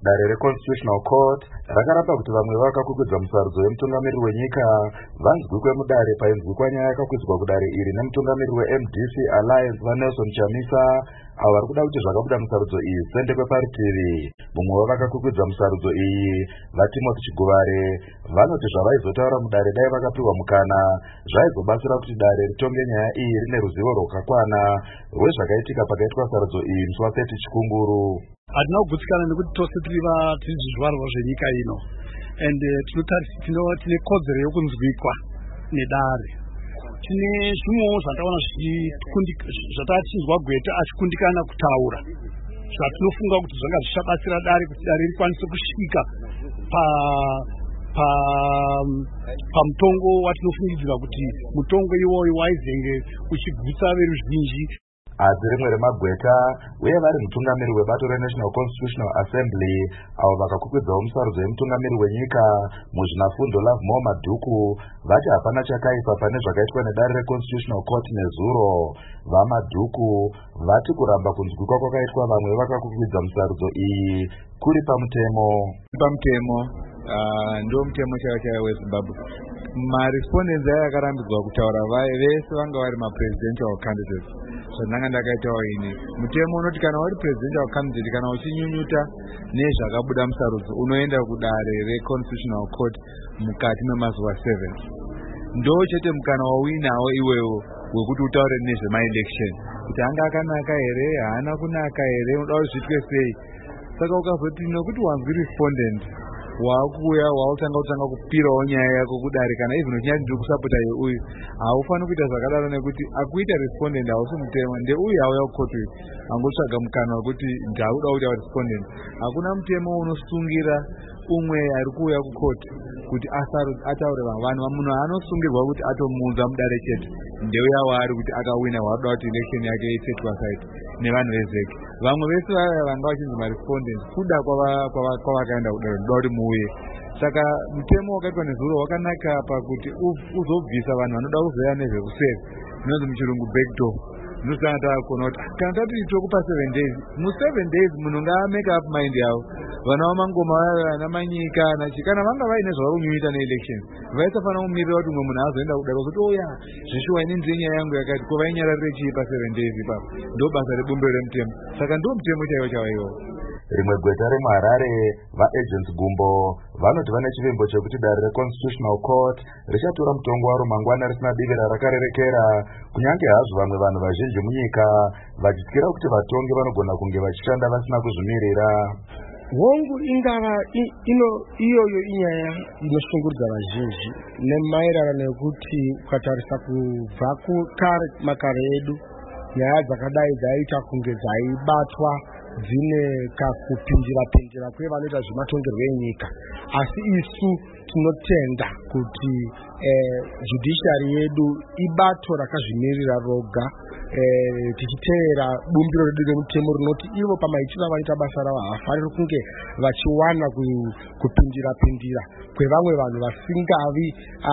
Dare reConstitutional Court rakarapa kuti vamwe vakakwikwidzwa musarudzo wemutungamiriri wenyika vanzwikwe mudare painzwikwa nyaya yakakwidzwa kudare iri nemutungamiriri weMDC Alliance vaNelson Chamisa avo vari kuda kuti zvakabuda musarudzo iyi zviendekwe parutivi. Mumwe wavakakwikwidzwa musarudzo iyi vaTimothy Chiguvare vanoti zvavaizotaura mudare dai vakapiwa mukana zvaizobatsira kuti dare ritonge nyaya iyi rine ruzivo rwakakwana rwezvakaitika pakaitwa sarudzo iyi musi wa30 Chikunguru. Hatina kugutsikana nekuti tose tiri zvizvarwa zvenyika ino and tine kodzero yokunzwikwa nedare. Tine zvimwewo zvataona zvatachinzwa Gweta achikundikana kutaura zvatinofunga kuti zvanga zvichabatsira dare kuti dare rikwanise kusvika pamutongo watinofungidzira kuti mutongo iwoyo waizenge uchigutsa veruzhinji. Asi rimwe remagweta uye vari mutungamiri webato reNational Constitutional Assembly avo vakakwikwidzwawo musarudzo wemutungamiri wenyika muzvinafundo Lovemore Madhuku vati hapana chakaipa pane zvakaitwa nedare reConstitutional Court nezuro. VaMadhuku vati kuramba kunzwikwa kwakaitwa vamwe vakakwikwidzwa musarudzo iyi kuri pamutemo ndo mutemo chaiwo weZimbabwe. Marespondents aya akarambidzwa kutaura vese vanga vari mapresidential candidates. Zvandanga ndakaitawo ini mutemo unoti kana uri presidential candidate kana uchinyunyuta nezvakabuda musarudzo unoenda kudare reConstitutional Court mukati memazuva 7. Ndo chete mukana wawinawo iwewo wekuti utaure nezvemaelection kuti anga akanaka here haana kunaka here unoda kuti zviitwe sei. Saka ukazoti nokuti wanzwi respondent wakuya wautanga kupirawo nyaya yako kudare kana even uchinyati ndiri kusapota uyu haufaniri kuita zvakadaro nekuti akuita respondent hausi mutema ndeuyu auya kukotu angotsvaga mukana wekuti ndauda kuita respondent. Hakuna mutemo unosungira umwe ari kuuya kukoti kuti ataure vanhu munhu anosungirwa kuti atomuunza mudare chete ndeuya waari kuti akawina waada kuti election yake isetwa site nevanhu vezeke. Vamwe vese vanga vachinzi marespondents kuda kwavakaenda kudare ndoda kuti muuye. Saka mutemo wakaitwa nezuro wakanaka pakuti uzobvisa vanhu vanoda kuzoya nezvekuseri zvinonzi muchirungu backdoor. Ndosaka takona kuti kana tati tokupa 7 days mu7 days munhu ngaamake up mind yavo vana vamangoma vana manyika nachikana vanga vaine zvavakunyunyita neelection vaisafana kumirira kuti umwe munhu azoenda kudare kuti oya zvishuwa ini ndiye nyaya yangu yakati ko vainyararire chii pa7 days ipapo. Ndo basa rebumbiro remutemo. Saka ndo mutemo chaiwo chawaiwo. Rimwe gweta remuHarare vaAgents Gumbo vanoti vane chivimbo chekuti dare reConstitutional Court richatora mutongo waro mangwana risina divira rakarerekera kunyange hazvo vamwe vanhu vazhinji munyika vachityira kuti vatongi vanogona kunge vachishanda vasina kuzvimirira. Hongu ingava iyoyo inyaya inoshungurudza vazhinji nemaererano nekuti ukatarisa kubva kukare makare edu nyaya dzakadai dzaiita kunge dzaibatwa dzine kakupinjira kwevanoita zvematongerwo enyika. Asi isu tinotenda kuti judiciary yedu ibato rakazvimirira roga tichiteera bumbiro redu remutemo rinoti ivo pamaitiro vanoita basa ravo havafaniri kunge vachiwana kupindira kwevamwe vanhu vasingavi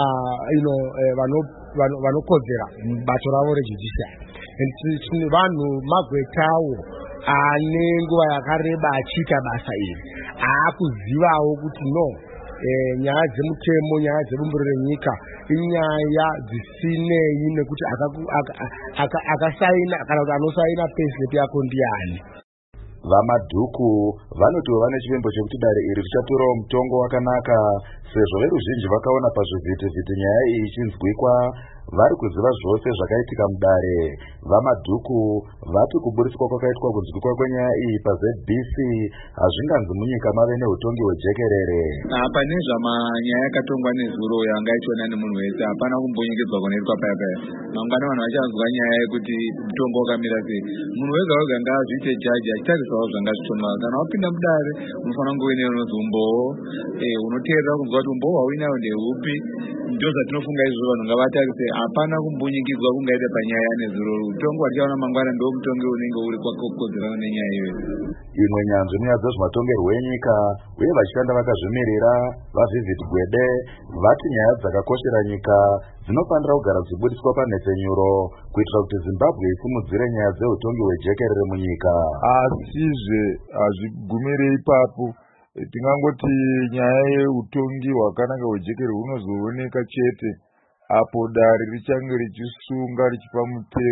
vanokodzera bato ravo rejudiciary. Vanhu magwetawo ane nguva yakareba achiita basa iri aakuzivawo kuti no nyaya dzemutemo nyaya dzebumbiro renyika inyaya dzisinei nekuti akasaina kana kuti anosaina payslip yako ndiani. VaMadhuku vanotiwo vane chivimbo chekuti dare iri richatorawo mutongo wakanaka sezvo veruzhinji vakaona pazvivhitivhiti nyaya iyi ichinzwikwa vari kuziva zvose zvakaitika mudare. VaMadhuku vati kuburiswa kwakaitwa kunzwikwa kwenyaya iyi paZBC hazvinganzi munyika mave neutongi hwejekerere. Pane zvamanyaya yakatongwa nezuro yangaitwa nemunhu wese hapana kumbonyengedzwa kunoitwa paya. Mangwana vanhu vachanzwa nyaya yekuti mutongo wakamira sei. Munhu wega wega ngaazviite jaji achitarisawo zvanga zvitonwa. Kana wapinda mudare unofanira kunge uine unonzi umbowo unoteerera kunzwa kuti umbowo hwauinawo ndehupi. Ndo zvatinofunga izvo vanhu ngavatarise hapana kumbonyengidzwa kungaita panyaya nezuro. Mutongo watichaona mangwana ndo mutongo unenge uri kwakokodzerana nenyaya iyoyo. Imwe nyanzvi munyaya dzezvematongerwo enyika uye vachishanda vakazvimirira vaVivid Gwede vati nyaya dzakakoshera nyika dzinofanira kugara dzichibudiswa panhepfenyuro kuitira kuti Zimbabwe isimudzire nyaya dzeutongi hwejekerere munyika. Asizve hazvigumiri ipapo Tingangoti nyaya yeutongi hwakanaka hwejekerere hunozooneka chete apo dare richange richisunga richipa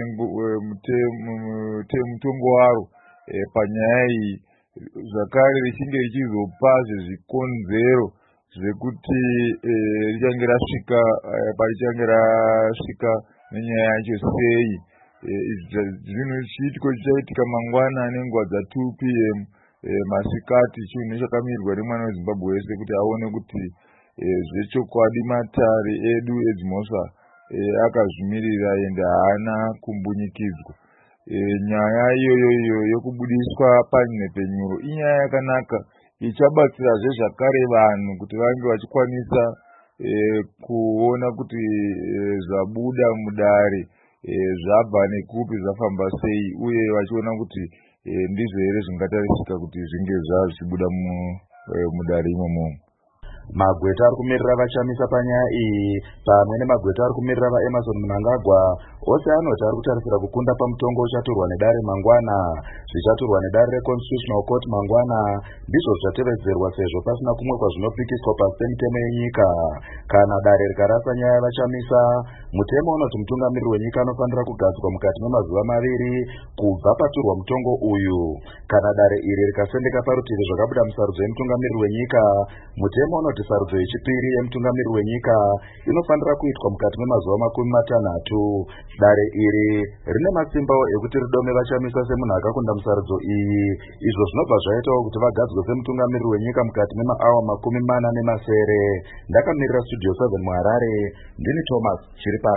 mutongo waro panyaya iyi, zvakare richinge richizopa zvikonzero zvekuti richange rasvika parichange rasvika nenyaya yacho sei. Zvinhu chiitiko chichaitika mangwana nenguva dza2 PM masikati, chinhu chakamirwa nemwana weZimbabwe wese kuti aone kuti zvechokwadi matare edu edzimhosva akazvimirira ende haana kumbunyikidzwa. Nyaya iyoyo yokubudiswa panhepenyuro inyaya yakanaka, ichabatsirazve zvakare vanhu kuti vange vachikwanisa kuona kuti zvabuda mudare zvabva nekupi, zvafamba sei, uye vachiona kuti ndizvo here zvingatarisika kuti zvinge zvichibuda mudare imomo. Magweta ari kumirira vachamisa panyaya iyi pamwe nemagweta ari kumirira vaEmerson Mnangagwa ose anoti ari kutarisira kukunda pamutongo uchatorwa nedare mangwana. Zvichatorwa nedare reConstitutional Court mangwana ndizvo zvichateverwa sezvo pasina kumwe kwazvinopikiswa pasi pemitemo yenyika. Kana dare rikarasa nyaya yavachamisa, mutemo unoti mutungamiriri wenyika anofanira kugadzwa mukati memazuva 2 kubva paturwa mutongo uyu. Kana dare iri rikasendeka parutivi zvakabuda musarudzo yemutungamiriri wenyika, mutemo unoti sarudzo yechipiri yemutungamiriri wenyika inofanira kuitwa mukati memazuva 60. Dare iri rine matsimbawo ekuti ridome vachamisa semunhu akakunda musarudzo iyi. Izvo zvinobva zvaitawo kuti vagadzwe semutungamiriri wenyika mukati memaawa 40. Ndakamirira Studio 7 muHarare, ndini Thomas Chiripati.